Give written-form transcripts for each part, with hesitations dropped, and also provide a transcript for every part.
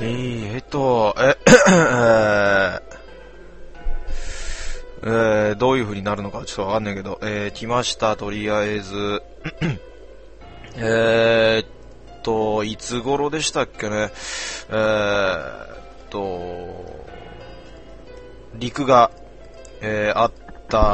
どういう風になるのかちょっとわかんないけど、来ました、とりあえず。いつ頃でしたっけね。陸が、あった、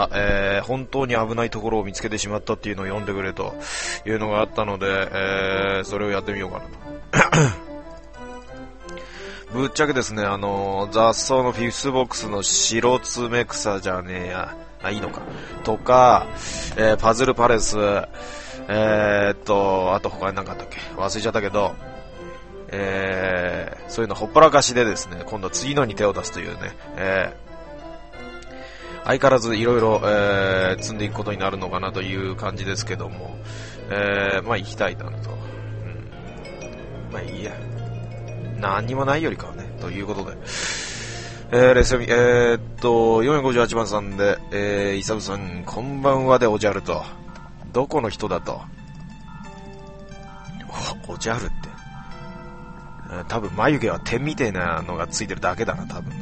本当に危ないところを見つけてしまったっていうのを読んでくれというのがあったので、それをやってみようかなと。ぶっちゃけですね、雑草のフィフスボックスの白爪草じゃねえや。いいのか。とか、パズルパレス、あと他に何かあったっけ忘れちゃったけど、そういうのほっぱらかしでですね、今度は次のに手を出すというね、相変わらずいろいろ積んでいくことになるのかなという感じですけども、まあ行きたいなと。まあいいや。何にもないよりかはね、ということで。レス読み、458番さんで、イサブさん、こんばんはでおじゃると。どこの人だと。おじゃるって。多分眉毛は点みたいなのがついてるだけだな、多分な。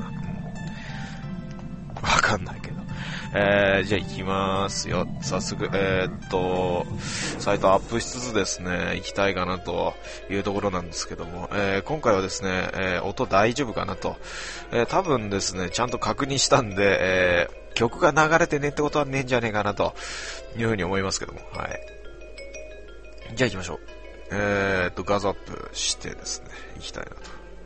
わかんないけど。じゃあ行きますよ。早速、サイトアップしつつですね、行きたいかなというところなんですけども、今回はですね、音大丈夫かなと。多分ですね、ちゃんと確認したんで、曲が流れてねってことはねえんじゃねえかなというふうに思いますけども、はい。じゃあ行きましょう。画像アップしてですね、行きたいなと。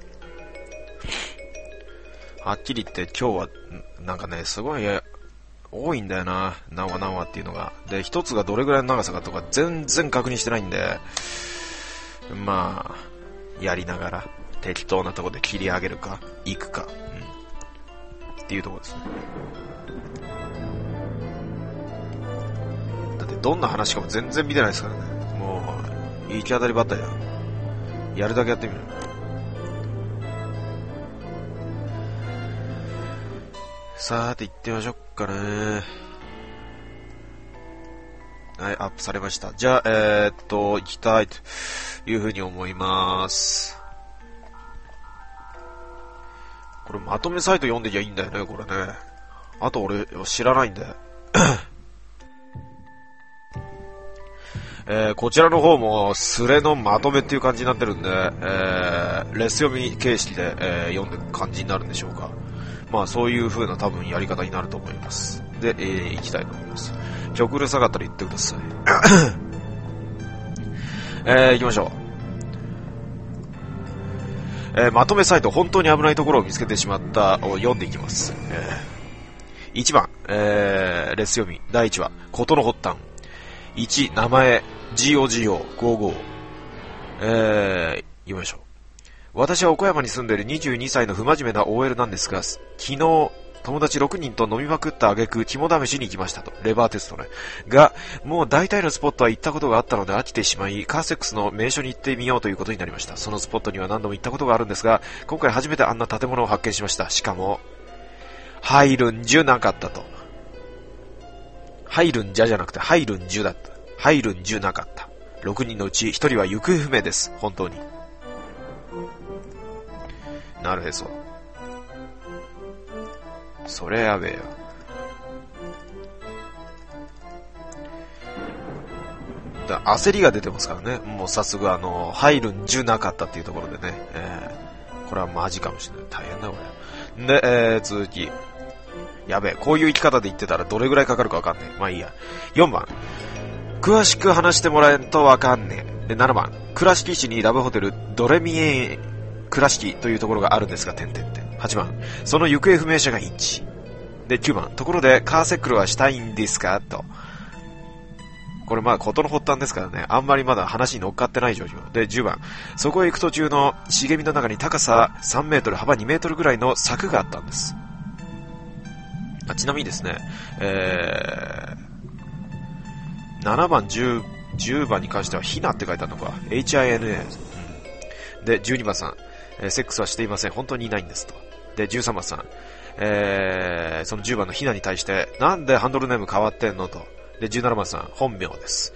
はっきり言って今日は、なんかね、すごい、多いんだよな、何話っていうのが。で、一つがどれぐらいの長さかとか全然確認してないんで、まあ、やりながら適当なところで切り上げるか、行くか、っていうところですね。だってどんな話かも全然見てないですからね。もう、行き当たりばったりだ。やるだけやってみる。さーて行ってみましょうかね。はい、アップされました。じゃあ、行きたいというふうに思います。これまとめサイト読んできゃいいんだよね、これね。あと俺知らないんで。こちらの方もスレのまとめっていう感じになってるんで、レス読み形式で、読んでいく感じになるんでしょうか。まあそういう風な多分やり方になると思います。で、行きたいと思います。曲うるさかったら言ってください。行きましょう。まとめサイト、本当に危ないところを見つけてしまったを読んでいきます。1番、レス読み、第1話、ことの発端。1、名前、GOGO55。行きましょう。私は岡山に住んでいる22歳の不真面目な OL なんですが、昨日、友達6人と飲みまくった挙句、肝試しに行きましたと。レバーテストね。が、もう大体のスポットは行ったことがあったので飽きてしまい、カーセックスの名所に行ってみようということになりました。そのスポットには何度も行ったことがあるんですが、今回初めてあんな建物を発見しました。しかも、入るんじゅなかったと。入るんじゃじゃなくて、入るんじゅだった。入るんじゅなかった。6人のうち1人は行方不明です。本当に。なるへそ。それやべえよ。焦りが出てますからね。もう早速入るんじゅなかったっていうところでね。これはマジかもしれない。大変だこれ。で、続き。やべえ。こういう生き方で言ってたらどれぐらいかかるかわかんねえ。まあいいや。4番。詳しく話してもらえんとわかんねえ。で、7番。倉敷市にラブホテルドレミエ倉敷というところがあるんですが、8番。その行方不明者がインチ。で、9番。ところで、カーセックルはしたいんですかと。これまあ、ことの発端ですからね。あんまりまだ話に乗っかってない状況。で、10番。そこへ行く途中の茂みの中に高さ3メートル、幅2メートルぐらいの柵があったんです。ちなみにですね、7番、10番に関しては、ヒナって書いてあるのか。HINA。で、12番さん。セックスはしていません。本当にいないんですと。で、13番さん。その10番のヒナに対して、なんでハンドルネーム変わってんのと。で、17番さん、本名です。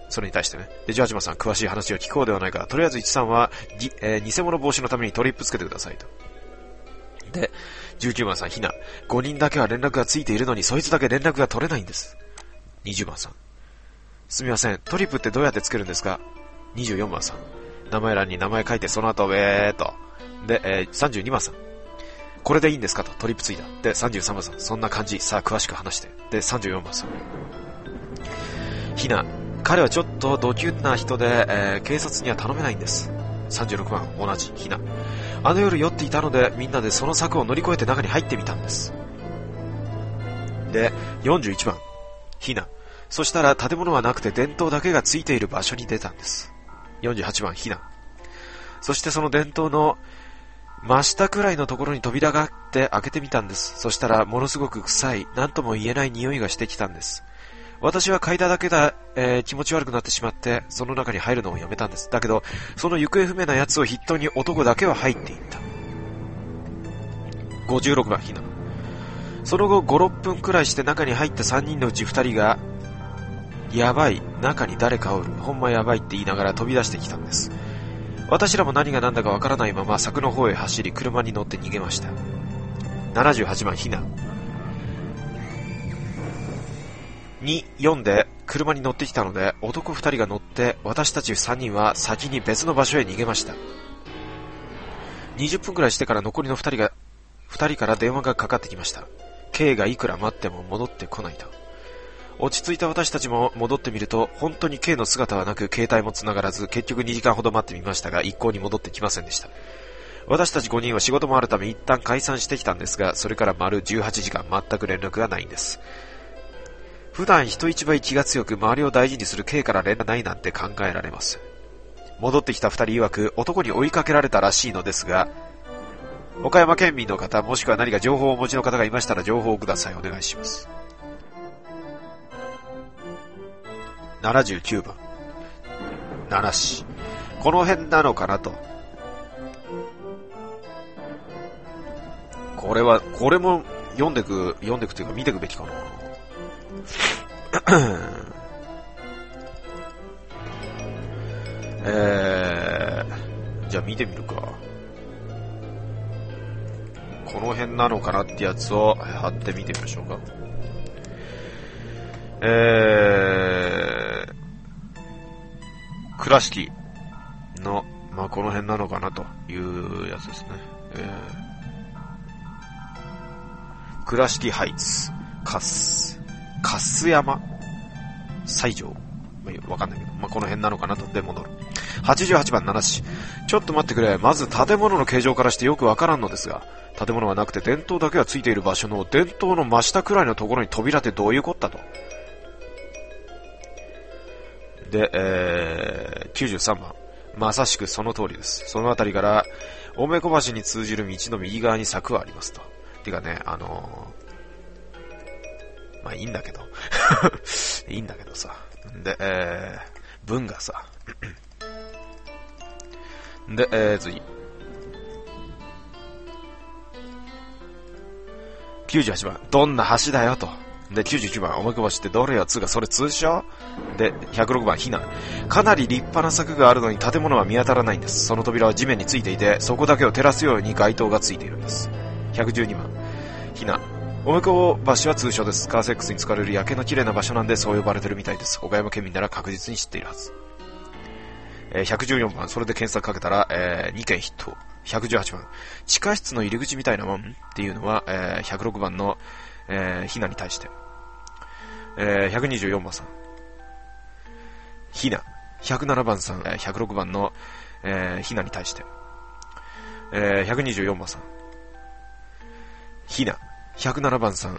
それに対してね。で、18番さん、詳しい話を聞こうではないか。とりあえず13は、偽物防止のためにトリップつけてくださいと。で、19番さん、ひな。5人だけは連絡がついているのに、そいつだけ連絡が取れないんです。20番さん。すみません、トリップってどうやってつけるんですか？ 24 番さん。名前欄に名前書いて、その後、と。で、32番さん。これでいいんですかと、トリップついた。で、33番さん。そんな感じ。さあ、詳しく話して。で、34番さん。ひな。彼はちょっとドキュンな人で、警察には頼めないんです。36番、同じ、ひな。あの夜酔っていたので、みんなでその柵を乗り越えて中に入ってみたんです。で、41番、ひな。そしたら建物はなくて電灯だけがついている場所に出たんです。48番、ひな。そしてその電灯の真下くらいのところに扉があって開けてみたんです。そしたらものすごく臭い、なんとも言えない匂いがしてきたんです。私は嗅いだだけで、気持ち悪くなってしまって、その中に入るのをやめたんです。だけど、その行方不明な奴を筆頭に男だけは入っていった。56番、ひな。その後、5、6分くらいして中に入った3人のうち2人が、やばい、中に誰かおる、ほんまやばいって言いながら飛び出してきたんです。私らも何が何だかわからないまま柵の方へ走り、車に乗って逃げました。78番、ひな。に読んで車に乗ってきたので、男2人が乗って私たち3人は先に別の場所へ逃げました。20分くらいしてから残りの2人から電話がかかってきました。K がいくら待っても戻ってこないと。落ち着いた私たちも戻ってみると、本当に K の姿はなく携帯も繋がらず、結局2時間ほど待ってみましたが一向に戻ってきませんでした。私たち5人は仕事もあるため一旦解散してきたんですが、それから丸18時間全く連絡がないんです。普段人一倍気が強く周りを大事にする K から連絡ないなんて考えられます。戻ってきた2人曰く男に追いかけられたらしいのですが、岡山県民の方もしくは何か情報をお持ちの方がいましたら情報をください。お願いします。79番、奈良市。この辺なのかなと。これも読んでくというか見てくべきかな。じゃあ見てみるか。この辺なのかなってやつを貼ってみてみましょうか。倉敷の、この辺なのかなというやつですね。倉敷ハイツ、粕山西条、わかんないけど、この辺なのかなと。で戻る。88番、奈良市。ちょっと待ってくれ。まず建物の形状からしてよくわからんのですが、建物はなくて電灯だけがついている場所の電灯の真下くらいのところに扉ってどういうこったと。で、93番。まさしくその通りです。そのあたりから大目小橋に通じる道の右側に柵はありますと。てかね、いいんだけどいいんだけどさ。で、文がさで、次98番、どんな橋だよと。で、99番、おめこぼしってどれよ、つうかそれ通称で、106番、避難。かなり立派な柵があるのに建物は見当たらないんです。その扉は地面についていて、そこだけを照らすように街灯がついているんです。112番、避難。おめこぼ橋は通称です。カーセックスに使われる夜景の綺麗な場所なんでそう呼ばれてるみたいです。岡山県民なら確実に知っているはず。114番、それで検索かけたら、2件ヒット。118番、地下室の入り口みたいなもんっていうのは、106番の、ひなに対して。124番さん。ひな。107番さん、106番の、ひなに対して。124番さん。ひな。107番さん、